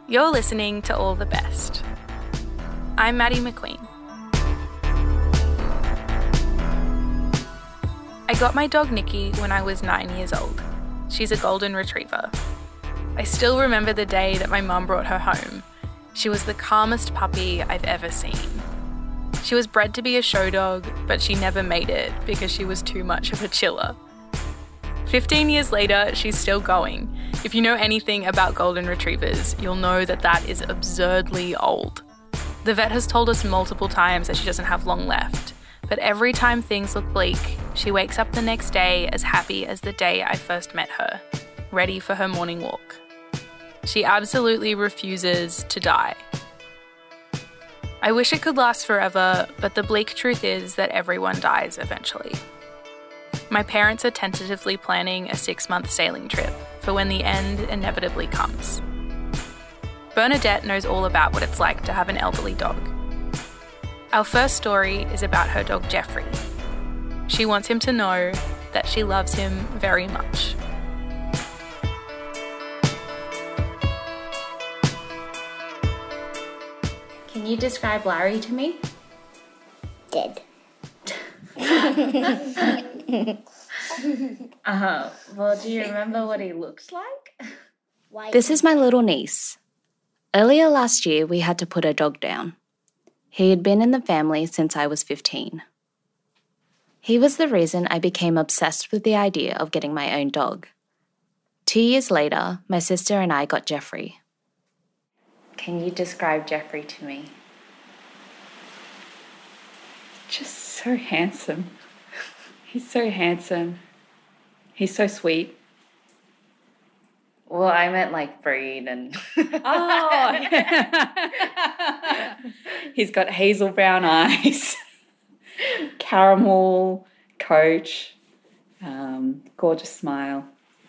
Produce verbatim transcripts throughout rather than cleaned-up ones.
You're listening to All the Best. I'm Maddie McQueen. I got my dog Nikki when I was nine years old. She's a golden retriever. I still remember the day that my mum brought her home. She was the calmest puppy I've ever seen. She was bred to be a show dog, but she never made it because she was too much of a chiller. fifteen years later, she's still going. If you know anything about golden retrievers, you'll know that that is absurdly old. The vet has told us multiple times that she doesn't have long left, but every time things look bleak, she wakes up the next day as happy as the day I first met her, ready for her morning walk. She absolutely refuses to die. I wish it could last forever, but the bleak truth is that everyone dies eventually. My parents are tentatively planning a six-month sailing trip for when the end inevitably comes. Bernadette knows all about what it's like to have an elderly dog. Our first story is about her dog Jeffrey. She wants him to know that she loves him very much. Can you describe Larry to me? Dead. uh, well, do you remember what he looks like? Why? This is my little niece. Earlier last year, we had to put her dog down. He had been in the family since I was fifteen. He was the reason I became obsessed with the idea of getting my own dog. Two years later, my sister and I got Jeffrey. Can you describe Jeffrey to me? Just so handsome. He's so handsome. He's so sweet. Well, I meant like breed and... Oh! He's got hazel brown eyes, caramel coat, um, gorgeous smile.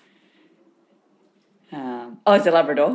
Um, oh, he's a Labrador.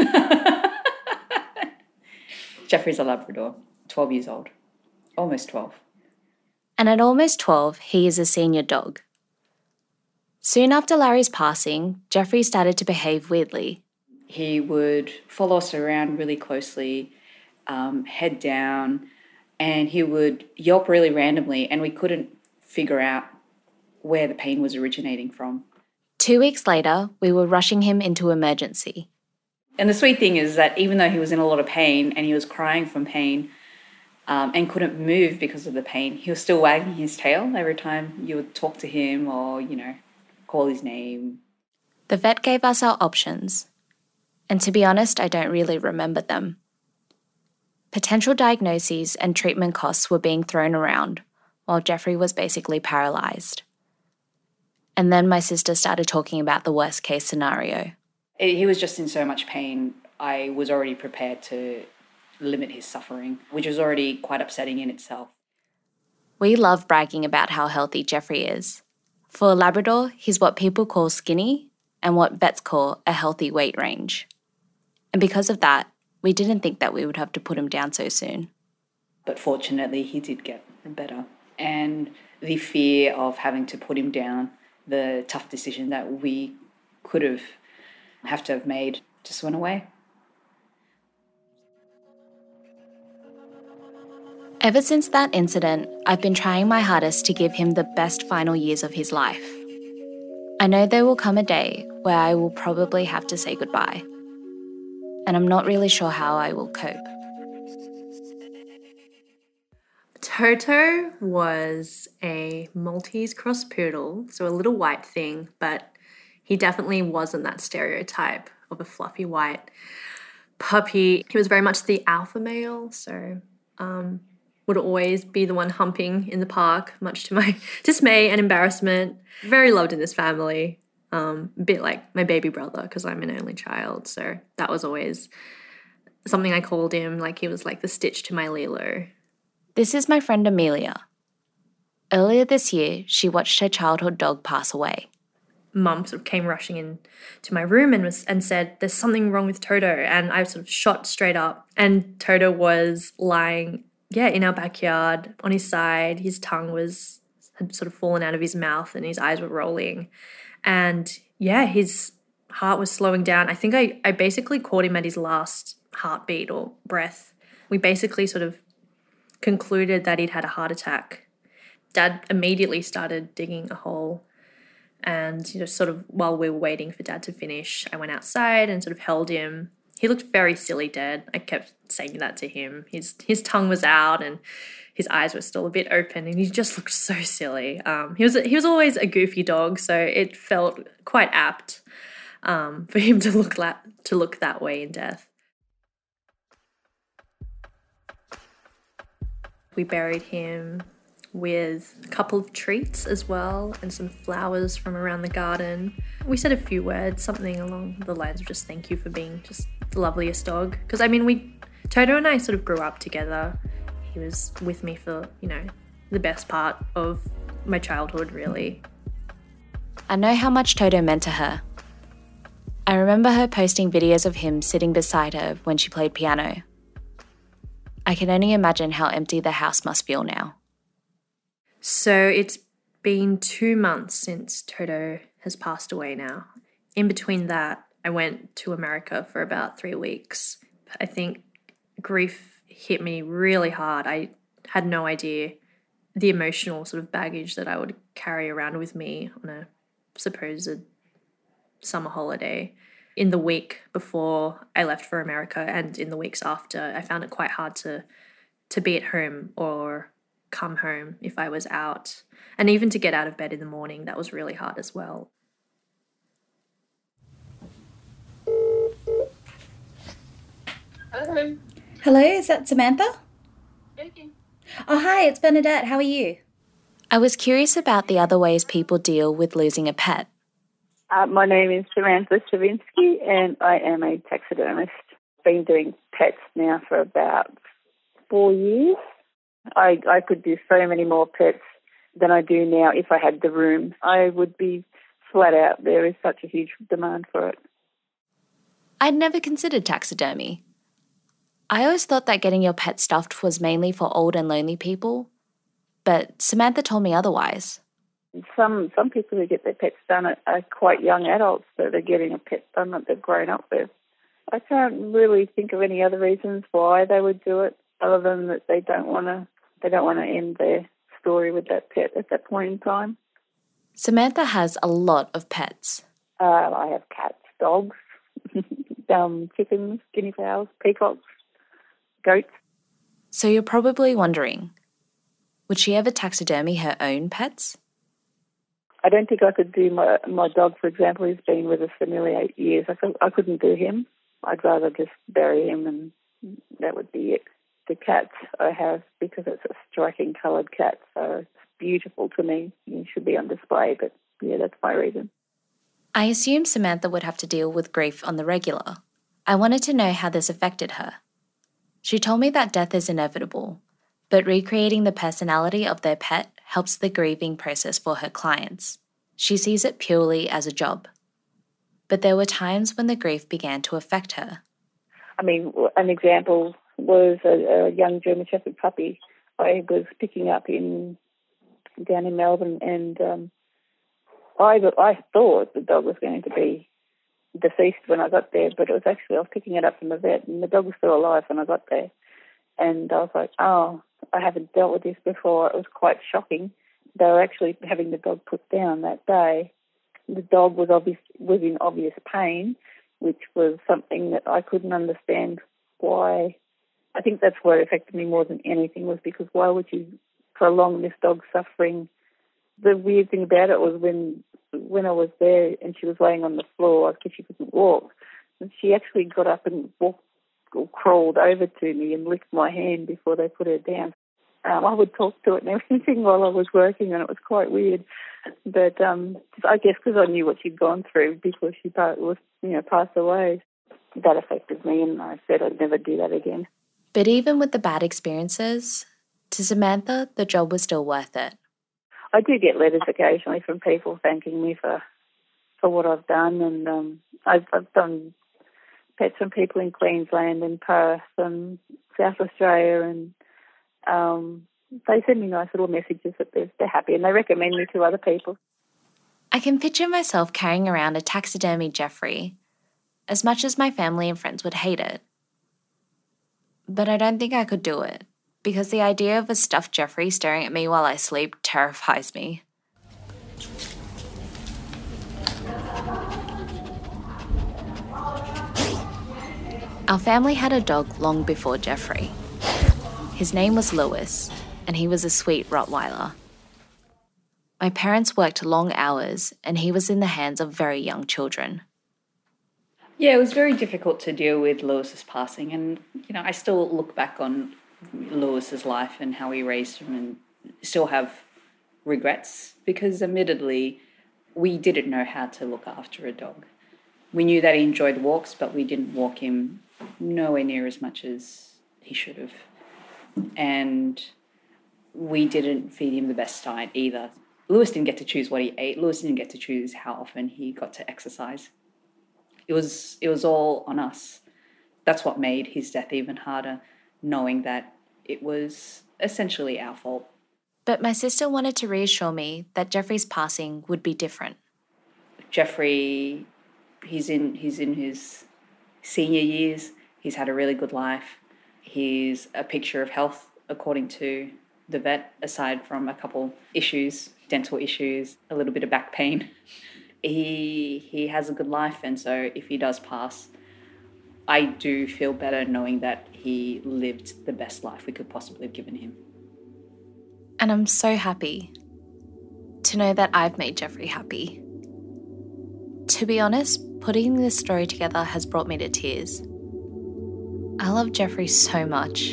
Jeffrey's a Labrador, twelve years old, almost twelve. And at almost twelve, he is a senior dog. Soon after Larry's passing, Jeffrey started to behave weirdly. He would follow us around really closely, um, head down, and he would yelp really randomly, and we couldn't figure out where the pain was originating from. Two weeks later, we were rushing him into emergency. And the sweet thing is that even though he was in a lot of pain and he was crying from pain um, and couldn't move because of the pain, he was still wagging his tail every time you would talk to him or, you know, call his name. The vet gave us our options, and to be honest, I don't really remember them. Potential diagnoses and treatment costs were being thrown around, while Jeffrey was basically paralysed. And then my sister started talking about the worst case scenario. He was just in so much pain, I was already prepared to limit his suffering, which was already quite upsetting in itself. We love bragging about how healthy Jeffrey is. For a Labrador, he's what people call skinny and what vets call a healthy weight range. And because of that, we didn't think that we would have to put him down so soon. But fortunately, he did get better. And the fear of having to put him down, the tough decision that we could have have to have made, just went away. Ever since that incident, I've been trying my hardest to give him the best final years of his life. I know there will come a day where I will probably have to say goodbye, and I'm not really sure how I will cope. Toto was a Maltese cross poodle, so a little white thing, but he definitely wasn't that stereotype of a fluffy white puppy. He was very much the alpha male, so um, would always be the one humping in the park, much to my dismay and embarrassment. Very loved in this family, um, a bit like my baby brother because I'm an only child, so that was always something I called him, like he was like the Stitch to my Lilo. This is my friend Amelia. Earlier this year, she watched her childhood dog pass away. Mum sort of came rushing in to my room and was and said, "There's something wrong with Toto." And I sort of shot straight up. And Toto was lying, yeah, in our backyard on his side. His tongue was had sort of fallen out of his mouth and his eyes were rolling. And yeah, his heart was slowing down. I think I, I basically caught him at his last heartbeat or breath. We basically sort of concluded that he'd had a heart attack. Dad immediately started digging a hole, and you know, sort of while we were waiting for Dad to finish, I went outside and sort of held him. He looked very silly dead. I kept saying that to him. His his tongue was out and his eyes were still a bit open, and he just looked so silly. Um, he was he was always a goofy dog, so it felt quite apt um, for him to look la- to look that way in death. We buried him with a couple of treats as well and some flowers from around the garden. We said a few words, something along the lines of just thank you for being just the loveliest dog. Because, I mean, we, Toto and I sort of grew up together. He was with me for, you know, the best part of my childhood, really. I know how much Toto meant to her. I remember her posting videos of him sitting beside her when she played piano. I can only imagine how empty the house must feel now. So it's been two months since Toto has passed away now. In between that, I went to America for about three weeks. I think grief hit me really hard. I had no idea the emotional sort of baggage that I would carry around with me on a supposed summer holiday. In the week before I left for America and in the weeks after, I found it quite hard to to be at home or come home if I was out. And even to get out of bed in the morning, that was really hard as well. Hello. Hello, is that Samantha? Speaking. Oh, hi, it's Bernadette. How are you? I was curious about the other ways people deal with losing a pet. Uh, my name is Samantha Chavinsky, and I am a taxidermist. Been doing pets now for about four years. I, I could do so many more pets than I do now if I had the room. I would be flat out. There is such a huge demand for it. I'd never considered taxidermy. I always thought that getting your pet stuffed was mainly for old and lonely people, but Samantha told me otherwise. Some some people who get their pets done are, are quite young adults, so they're getting a pet done that they've grown up with. I can't really think of any other reasons why they would do it, other than that they don't want to they don't want to end their story with that pet at that point in time. Samantha has a lot of pets. Uh, I have cats, dogs, um, chickens, guinea fowls, peacocks, goats. So you're probably wondering, would she ever taxidermy her own pets? I don't think I could do my my dog, for example. He's been with us for nearly eight years. I, could, I couldn't do him. I'd rather just bury him and that would be it. The cats I have, because it's a striking coloured cat, so it's beautiful to me. It should be on display, but yeah, that's my reason. I assume Samantha would have to deal with grief on the regular. I wanted to know how this affected her. She told me that death is inevitable, but recreating the personality of their pet helps the grieving process for her clients. She sees it purely as a job. But there were times when the grief began to affect her. I mean, an example was a, a young German Shepherd puppy I was picking up in down in Melbourne, and um, I I thought the dog was going to be deceased when I got there, but it was actually, I was picking it up from the vet, and the dog was still alive when I got there. And I was like, oh, I haven't dealt with this before. It was quite shocking. They were actually having the dog put down that day. The dog was obvious, was in obvious pain, which was something that I couldn't understand why. I think that's what affected me more than anything, was because why would you prolong this dog's suffering? The weird thing about it was when when I was there and she was laying on the floor because she couldn't walk, and she actually got up and walked or crawled over to me and licked my hand before they put her down. Um, I would talk to it and everything while I was working, and it was quite weird. But um, I guess because I knew what she'd gone through before she was, you know, passed away, that affected me, and I said I'd never do that again. But even with the bad experiences, to Samantha, the job was still worth it. I do get letters occasionally from people thanking me for for what I've done, and um, I've, I've done pets from people in Queensland and Perth and South Australia, and um, they send me nice little messages that they're, they're happy, and they recommend me to other people. I can picture myself carrying around a taxidermy Jeffrey, as much as my family and friends would hate it. But I don't think I could do it, because the idea of a stuffed Jeffrey staring at me while I sleep terrifies me. Our family had a dog long before Jeffrey. His name was Lewis, and he was a sweet Rottweiler. My parents worked long hours, and he was in the hands of very young children. Yeah, it was very difficult to deal with Lewis's passing, and you know, I still look back on Lewis's life and how he raised him, and still have regrets because, admittedly, we didn't know how to look after a dog. We knew that he enjoyed walks, but we didn't walk him nowhere near as much as he should have, and we didn't feed him the best diet either. Lewis didn't get to choose what he ate. Lewis didn't get to choose how often he got to exercise. It was it was all on us. That's what made his death even harder, knowing that it was essentially our fault. But my sister wanted to reassure me that Jeffrey's passing would be different. Jeffrey, he's in he's in his senior years. He's had a really good life. He's a picture of health, according to the vet, aside from a couple issues, dental issues, a little bit of back pain. He he has a good life, and so if he does pass, I do feel better knowing that he lived the best life we could possibly have given him. And I'm so happy to know that I've made Jeffrey happy. To be honest, putting this story together has brought me to tears. I love Jeffrey so much.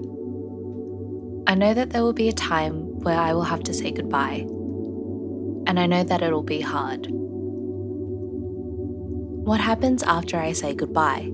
I know that there will be a time where I will have to say goodbye, and I know that it'll be hard. What happens after I say goodbye?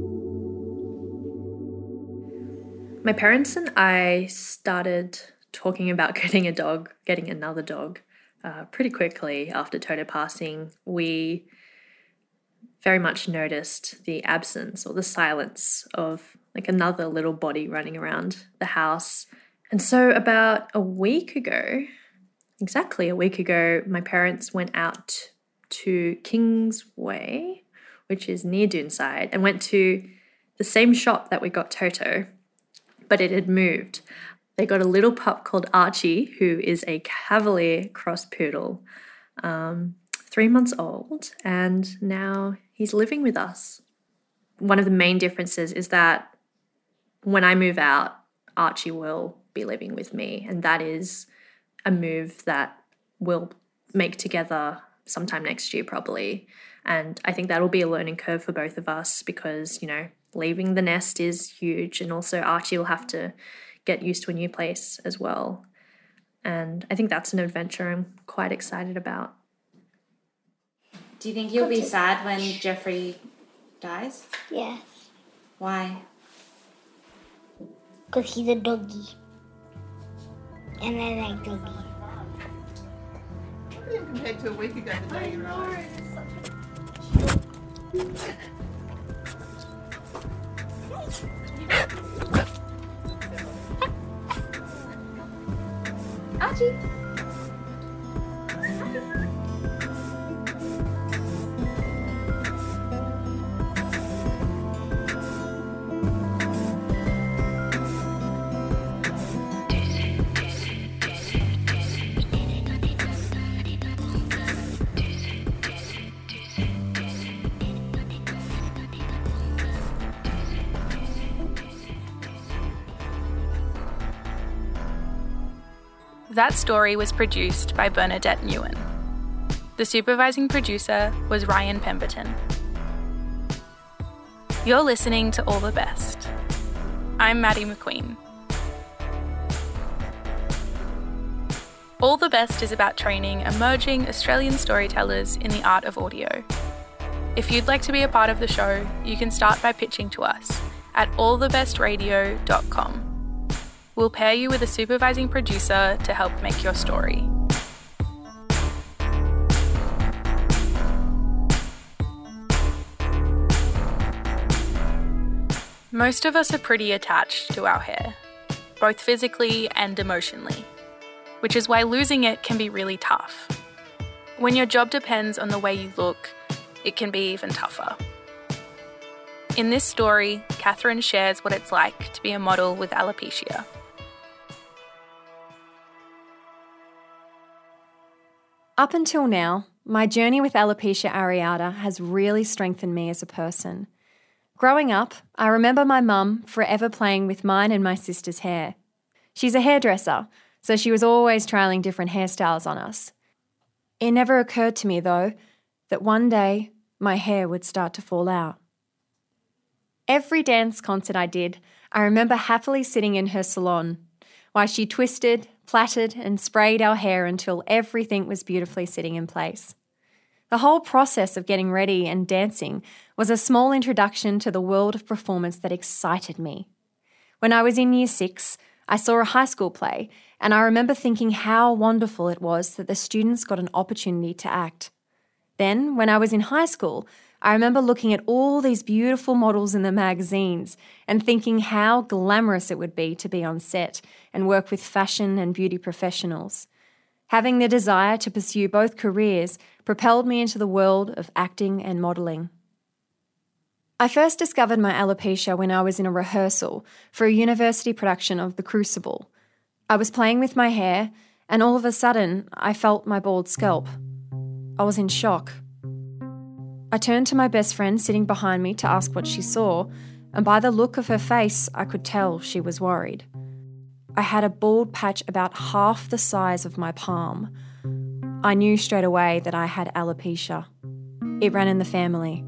My parents and I started talking about getting a dog, getting another dog, uh, pretty quickly after Toto passing. We very much noticed the absence or the silence of like another little body running around the house. And so about a week ago, exactly a week ago, my parents went out to Kingsway, which is near Doonside, and went to the same shop that we got Toto, but it had moved. They got a little pup called Archie, who is a Cavalier cross poodle, um, three months old, and now he's living with us. One of the main differences is that when I move out, Archie will be living with me, and that is a move that we'll make together sometime next year probably. And I think that'll be a learning curve for both of us because, you know, leaving the nest is huge, and also Archie will have to get used to a new place as well. And I think that's an adventure I'm quite excited about. Do you think you'll be sad when Jeffrey dies? Yes, Why? because he's a doggy. And I like doggies. Compared to a week ago, the day you arrived. Archie! That story was produced by Bernadette Nguyen. The supervising producer was Ryan Pemberton. You're listening to All the Best. I'm Maddie McQueen. All the Best is about training emerging Australian storytellers in the art of audio. If you'd like to be a part of the show, you can start by pitching to us at all the best radio dot com. We'll pair you with a supervising producer to help make your story. Most of us are pretty attached to our hair, both physically and emotionally, which is why losing it can be really tough. When your job depends on the way you look, it can be even tougher. In this story, Catherine shares what it's like to be a model with alopecia. Up until now, my journey with alopecia areata has really strengthened me as a person. Growing up, I remember my mum forever playing with mine and my sister's hair. She's a hairdresser, so she was always trialling different hairstyles on us. It never occurred to me, though, that one day my hair would start to fall out. Every dance concert I did, I remember happily sitting in her salon while she twisted, plaited and sprayed our hair until everything was beautifully sitting in place. The whole process of getting ready and dancing was a small introduction to the world of performance that excited me. When I was in year six, I saw a high school play, and I remember thinking how wonderful it was that the students got an opportunity to act. Then, when I was in high school, I remember looking at all these beautiful models in the magazines and thinking how glamorous it would be to be on set and work with fashion and beauty professionals. Having the desire to pursue both careers propelled me into the world of acting and modelling. I first discovered my alopecia when I was in a rehearsal for a university production of The Crucible. I was playing with my hair, and all of a sudden, I felt my bald scalp. I was in shock. I turned to my best friend sitting behind me to ask what she saw, and by the look of her face, I could tell she was worried. I had a bald patch about half the size of my palm. I knew straight away that I had alopecia. It ran in the family.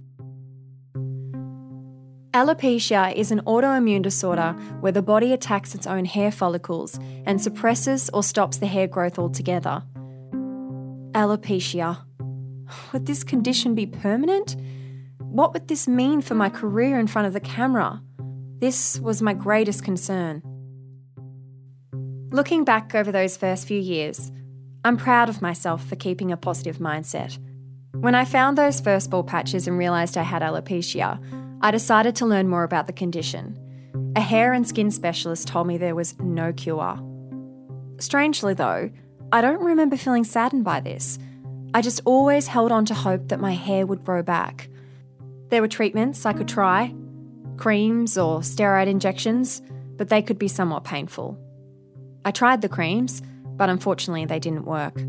Alopecia is an autoimmune disorder where the body attacks its own hair follicles and suppresses or stops the hair growth altogether. Alopecia. Would this condition be permanent? What would this mean for my career in front of the camera? This was my greatest concern. Looking back over those first few years, I'm proud of myself for keeping a positive mindset. When I found those first bald patches and realised I had alopecia, I decided to learn more about the condition. A hair and skin specialist told me there was no cure. Strangely though, I don't remember feeling saddened by this. I just always held on to hope that my hair would grow back. There were treatments I could try, creams or steroid injections, but they could be somewhat painful. I tried the creams, but unfortunately they didn't work.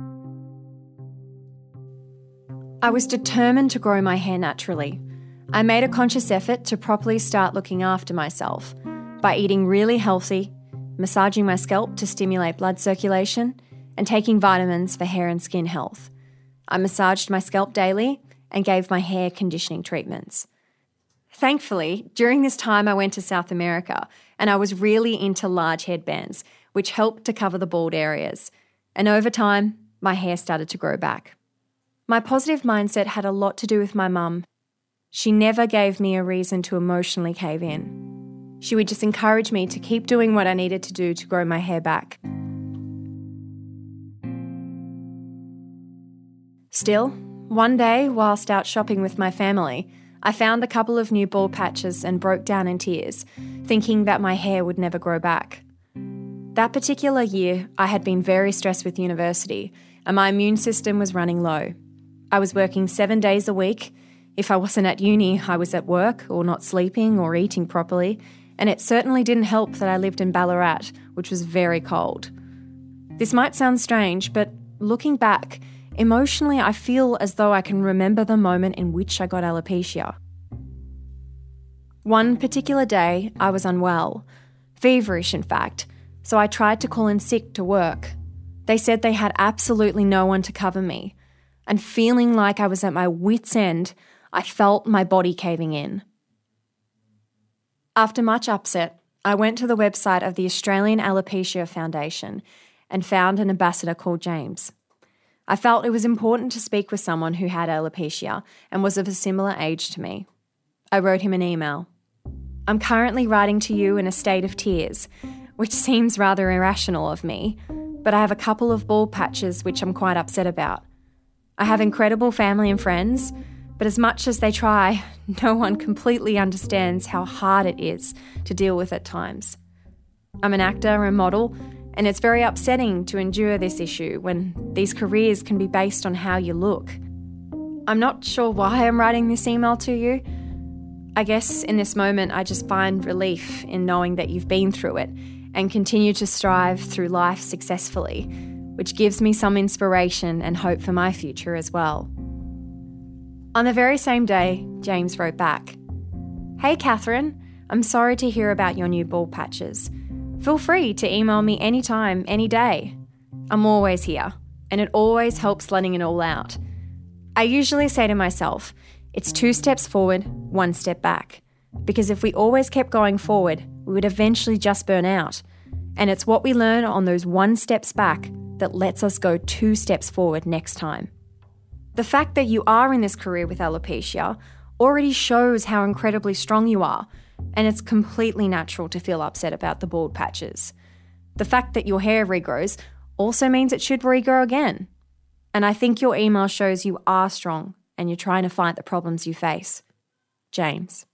I was determined to grow my hair naturally. I made a conscious effort to properly start looking after myself by eating really healthy, massaging my scalp to stimulate blood circulation, and taking vitamins for hair and skin health. I massaged my scalp daily and gave my hair conditioning treatments. Thankfully, during this time I went to South America and I was really into large headbands, which helped to cover the bald areas. And over time, my hair started to grow back. My positive mindset had a lot to do with my mum. She never gave me a reason to emotionally cave in. She would just encourage me to keep doing what I needed to do to grow my hair back. Still, one day, whilst out shopping with my family, I found a couple of new bald patches and broke down in tears, thinking that my hair would never grow back. That particular year, I had been very stressed with university, and my immune system was running low. I was working seven days a week. If I wasn't at uni, I was at work or not sleeping or eating properly, and it certainly didn't help that I lived in Ballarat, which was very cold. This might sound strange, but looking back, emotionally I feel as though I can remember the moment in which I got alopecia. One particular day, I was unwell, feverish in fact, so I tried to call in sick to work. They said they had absolutely no one to cover me, and feeling like I was at my wit's end, I felt my body caving in. After much upset, I went to the website of the Australian Alopecia Foundation and found an ambassador called James. I felt it was important to speak with someone who had alopecia and was of a similar age to me. I wrote him an email. I'm currently writing to you in a state of tears, which seems rather irrational of me, but I have a couple of bald patches which I'm quite upset about. I have incredible family and friends, but as much as they try, no one completely understands how hard it is to deal with at times. I'm an actor and model, And it's very upsetting to endure this issue when these careers can be based on how you look. I'm not sure why I'm writing this email to you. I guess in this moment I just find relief in knowing that you've been through it and continue to strive through life successfully, which gives me some inspiration and hope for my future as well. On the very same day, James wrote back, "Hey Catherine, I'm sorry to hear about your new bald patches. Feel free to email me anytime, any day. I'm always here, and it always helps letting it all out. I usually say to myself, it's two steps forward, one step back. Because if we always kept going forward, we would eventually just burn out. And it's what we learn on those one steps back that lets us go two steps forward next time. The fact that you are in this career with alopecia already shows how incredibly strong you are, and it's completely natural to feel upset about the bald patches. The fact that your hair regrows also means it should regrow again. And I think your email shows you are strong and you're trying to fight the problems you face. James."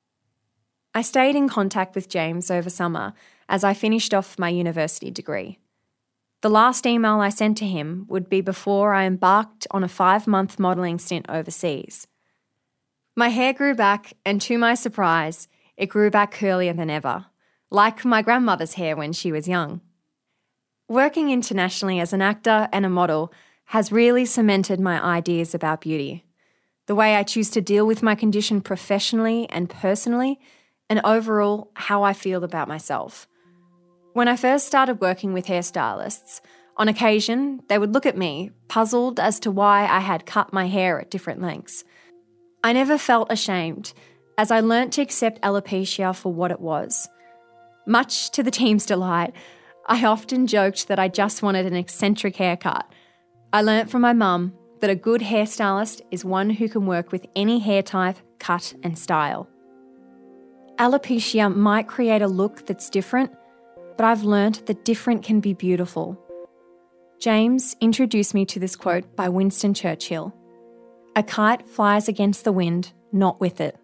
I stayed in contact with James over summer as I finished off my university degree. The last email I sent to him would be before I embarked on a five-month modelling stint overseas. My hair grew back, and to my surprise, it grew back curlier than ever, like my grandmother's hair when she was young. Working internationally as an actor and a model has really cemented my ideas about beauty, the way I choose to deal with my condition professionally and personally, and overall how I feel about myself. When I first started working with hairstylists, on occasion they would look at me, puzzled as to why I had cut my hair at different lengths. I never felt ashamed, as I learnt to accept alopecia for what it was. Much to the team's delight, I often joked that I just wanted an eccentric haircut. I learnt from my mum that a good hairstylist is one who can work with any hair type, cut and style. Alopecia might create a look that's different, but I've learnt that different can be beautiful. James introduced me to this quote by Winston Churchill. "A kite flies against the wind, not with it."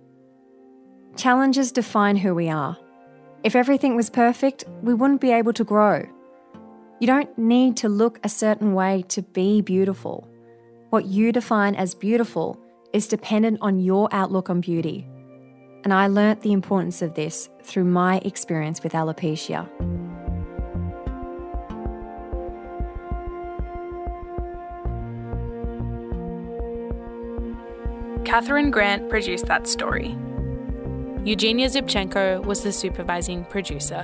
Challenges define who we are. If everything was perfect, we wouldn't be able to grow. You don't need to look a certain way to be beautiful. What you define as beautiful is dependent on your outlook on beauty. And I learnt the importance of this through my experience with alopecia. Catherine Grant produced that story. Eugenia Zubchenko was the supervising producer.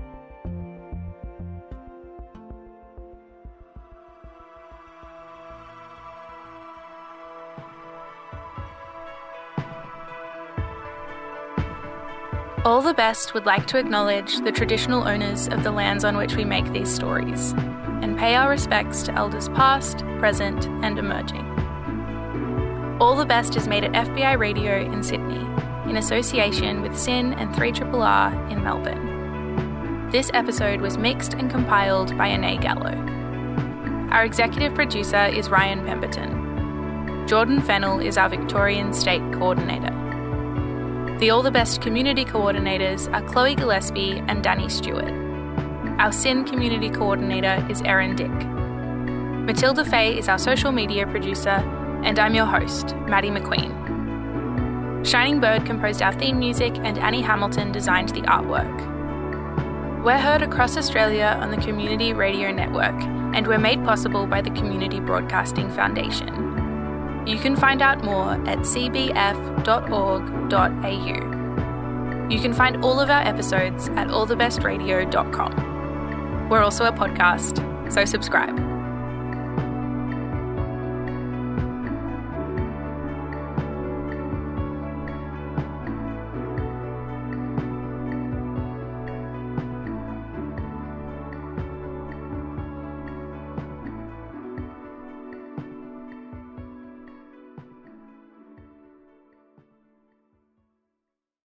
All the Best would like to acknowledge the traditional owners of the lands on which we make these stories, and pay our respects to elders past, present, and emerging. All the Best is made at F B I Radio in Sydney, in association with S Y N and three R R R in Melbourne. This episode was mixed and compiled by Anae Gallo. Our executive producer is Ryan Pemberton. Jordan Fennell is our Victorian State Coordinator. The All the Best community coordinators are Chloe Gillespie and Danny Stewart. Our S Y N community coordinator is Erin Dick. Matilda Fay is our social media producer, and I'm your host, Maddie McQueen. Shining Bird composed our theme music, and Annie Hamilton designed the artwork. We're heard across Australia on the Community Radio Network, and we're made possible by the Community Broadcasting Foundation. You can find out more at c b f dot org dot a u. You can find all of our episodes at all the best radio dot com. We're also a podcast, so subscribe.